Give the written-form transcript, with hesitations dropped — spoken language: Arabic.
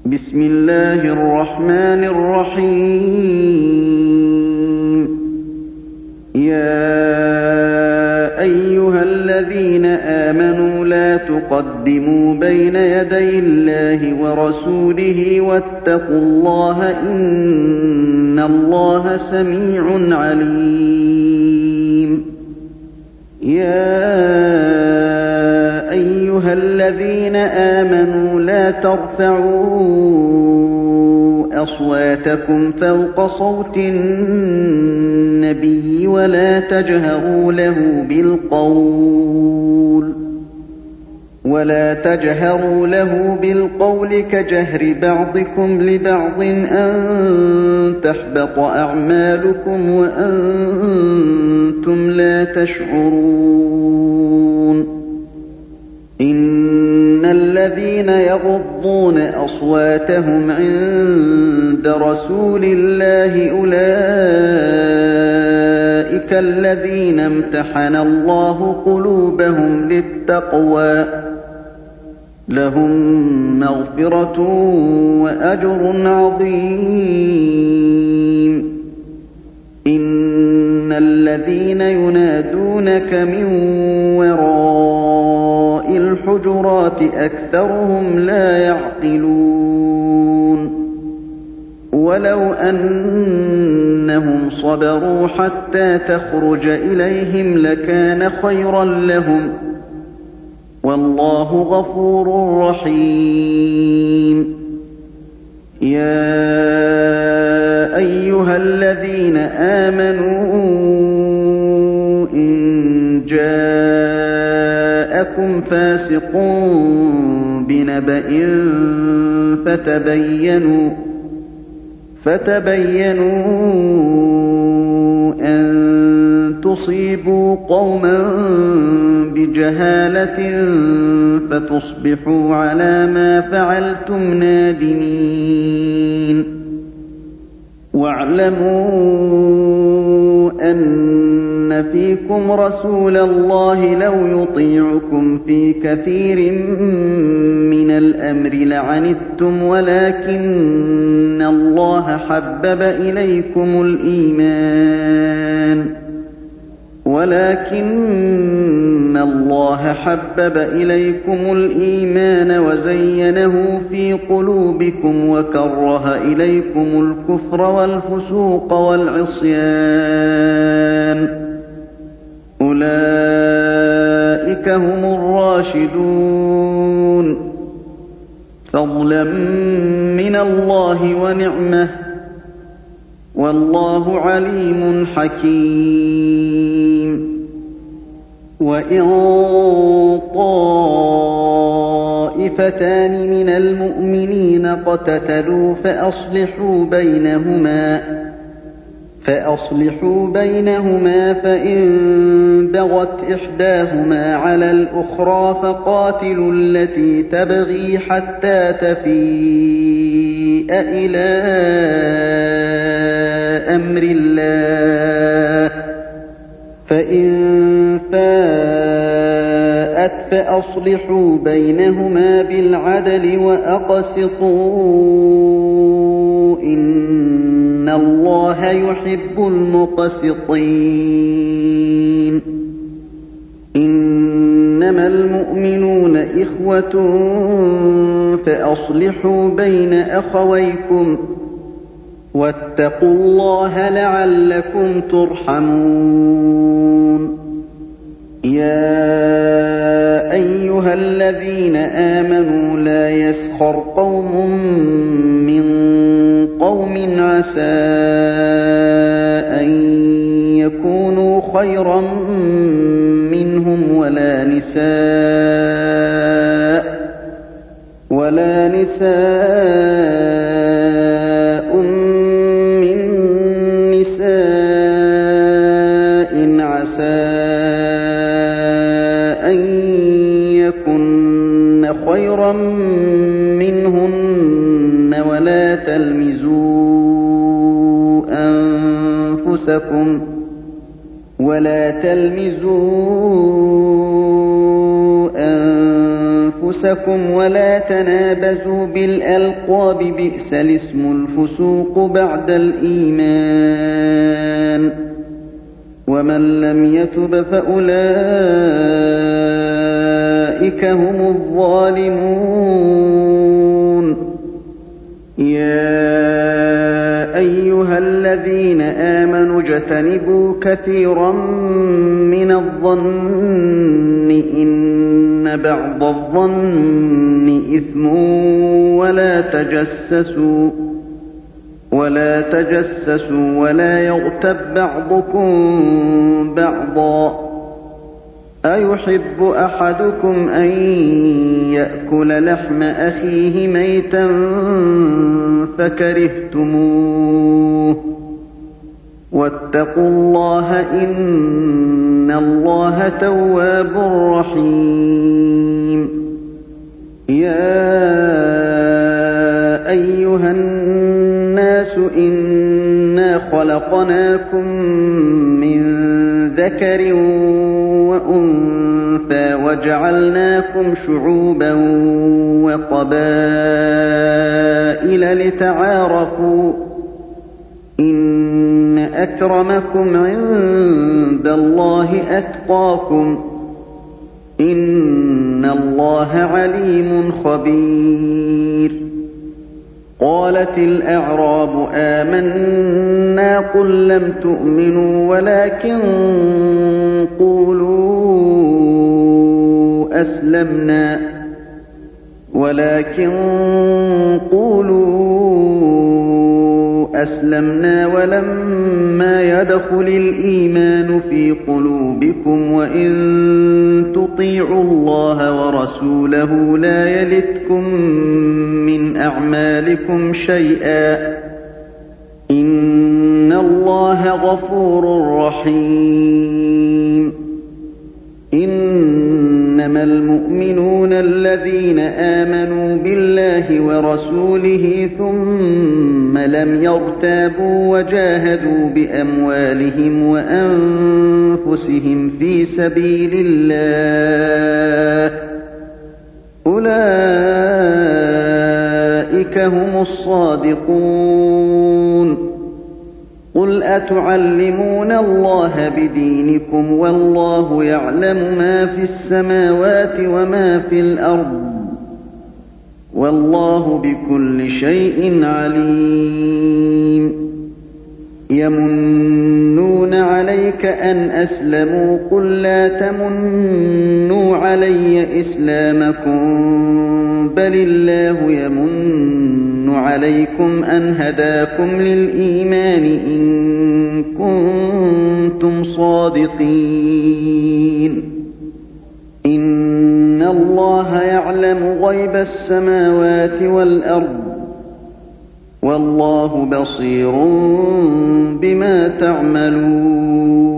بسم الله الرحمن الرحيم. يا أيها الذين آمنوا لا تقدموا بين يدي الله ورسوله واتقوا الله إن الله سميع عليم. يا أيها الذين آمنوا لا ترفعوا أصواتكم فوق صوت النبي ولا تجهروا له بالقول كجهر بعضكم لبعض أن تحبط أعمالكم وأنتم لا تشعرون. إن الذين يغضون أصواتهم عند رسول الله أولئك الذين امتحن الله قلوبهم للتقوى لهم مغفرة وأجر عظيم. إن الذين ينادونك من وراء الحجرات أكثرهم لا يعقلون. ولو أنهم صبروا حتى تخرج إليهم لكان خيرا لهم والله غفور رحيم. يا أيها الذين آمنوا إن جاءكم فاسق بنبأ فتبينوا أن تصيبوا قوما بجهالة فتصبحوا على ما فعلتم نادمين. واعلموا أن فيكم رسول الله لو يطيعكم في كثير من الأمر لعنتم ولكن الله حبب إليكم الإيمان وزينه في قلوبكم وكره إليكم الكفر والفسوق والعصيان أولئك هم الراشدون فضلا من الله ونعمه والله عليم حكيم. وإن طائفتان من المؤمنين اقتتلوا فأصلحوا بينهما فإن بغت إحداهما على الأخرى فقاتلوا التي تبغي حتى تفيء إلى أمر الله فإن فاءت فأصلحوا بينهما بالعدل وأقسطوا إن الله يحب المقسطين. إنما المؤمنون إخوة فأصلحوا بين أخويكم واتقوا الله لعلكم ترحمون. يا أيها الذين آمنوا لا يسخر قوم من قوم عسى أن يكونوا خيرا منهم ولا نساء من نساء عسى أن يكن خيرا منهن ولا تلمزوا أنفسكم ولا تنابزوا بالألقاب بئس الاسم الفسوق بعد الإيمان ومن لم يتب فأولئك هم الظالمون يا أيها الذين آمنوا اجتنبوا كثيرا من الظن إن بعض الظن إثم ولا تجسسوا ولا يغتب بعضكم بعضا أيحب أحدكم أن يأكل لحم أخيه ميتا فكرهتموه واتقوا الله إن الله تواب رحيم يا أيها الناس إنا خلقناكم من ذكر وأنثى وجعلناكم شعوبا وقبائل لتعارفوا إن أكرمكم عند الله أتقاكم إن الله عليم خبير قالت الأعراب آمنا قل لم تؤمنوا ولكن قولوا أسلمنا ولما يدخل الإيمان في قلوبكم وإن تطيعوا الله ورسوله لا يلتكم من أعمالكم شيئا إن الله غفور رحيم إنما المؤمنون الذين آمنوا بالله ورسوله ثم لم يرتابوا وجاهدوا بأموالهم وأنفسهم في سبيل الله أولئك هم الصادقون قل أتعلمون الله بدينكم والله يعلم ما في السماوات وما في الأرض والله بكل شيء عليم يمنون عليك أن أسلموا قل لا تمنوا علي إسلامكم بل الله يمن عليكم أن هداكم للإيمان إن كنتم صادقين إن الله يعلم غيب السماوات والأرض والله بصير بما تعملون